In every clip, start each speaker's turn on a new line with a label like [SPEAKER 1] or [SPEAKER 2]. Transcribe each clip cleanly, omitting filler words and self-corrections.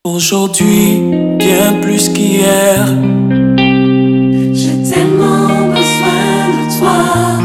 [SPEAKER 1] Aujourd'hui, bien plus qu'hier,
[SPEAKER 2] j'ai tellement besoin de toi.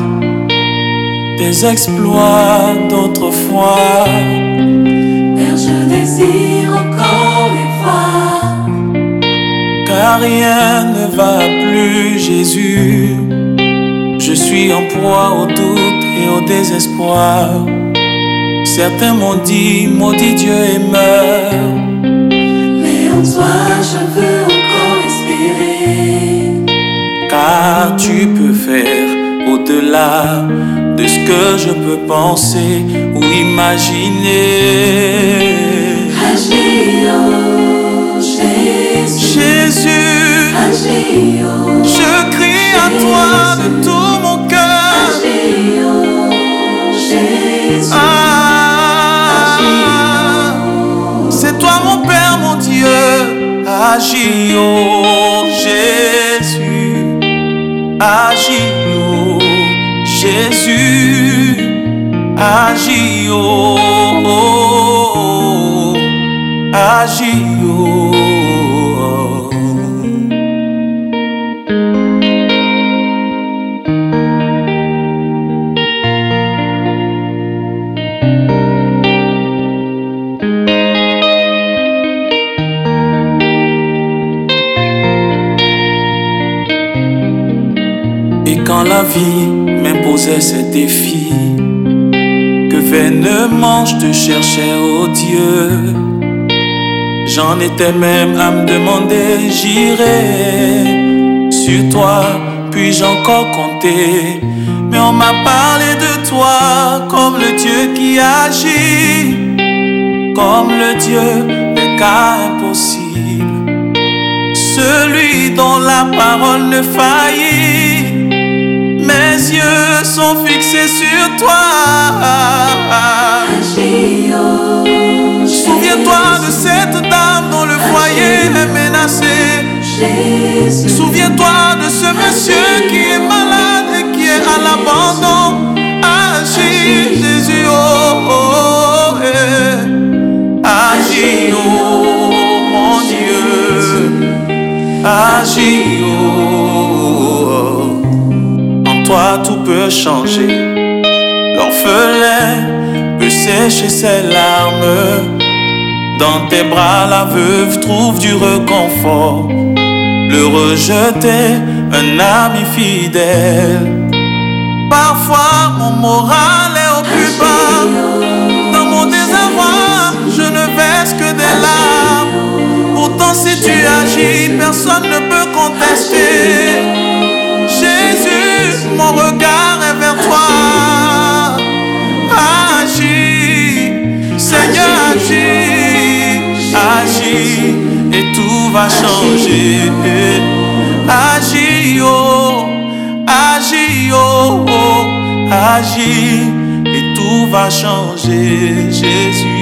[SPEAKER 1] des exploits d'autrefois,
[SPEAKER 2] Père, je désire encore les voir.
[SPEAKER 1] car rien ne va plus, Jésus. Je suis en proie au doute et au désespoir. Certains m'ont dit, maudit Dieu et meurs.
[SPEAKER 2] Mais en toi, je veux encore espérer.
[SPEAKER 1] Car tu peux faire au-delà de ce que je peux penser ou imaginer.
[SPEAKER 2] Agis, oh Jésus.
[SPEAKER 1] Jésus,
[SPEAKER 2] Agis, oh
[SPEAKER 1] je crie à toi de tout mon cœur.
[SPEAKER 2] Agis, oh Jésus.
[SPEAKER 1] C'est toi mon Père, mon Dieu. Agis, oh Jésus. Agis, oh Jésus. Agis, oh, agis, oh. Et quand la vie m'imposait ses défis, que vainement je te cherchais, oh Dieu, j'en étais même à me demander, j'irai sur toi, puis-je encore compter? Mais on m'a parlé de toi comme le Dieu qui agit, comme le Dieu des cas impossibles, celui dont la parole ne faillit. Mes yeux sont fixés sur toi.
[SPEAKER 2] Agis, oh
[SPEAKER 1] Souviens-toi de cette dame dont le foyer est menacé.
[SPEAKER 2] Jésus.
[SPEAKER 1] Souviens-toi de ce monsieur qui est malade et qui est à l'abandon. Agis, Jésus, oh, oh, eh. Agis, oh, mon Dieu. Agis, oh. En toi tout peut changer. L'orphelin peut sécher ses larmes. Dans tes bras la veuve trouve du réconfort. Le rejeté, un ami fidèle. Parfois mon moral est au plus bas. Dans mon désarroi, je ne verse que des larmes. Pourtant si tu agis, personne ne peut contester. Jésus, mon regard est vers toi. Agis, Seigneur, agis, agis, et tout va changer. Agis, oh, agis, oh, oh, agis, et tout va changer, Jésus.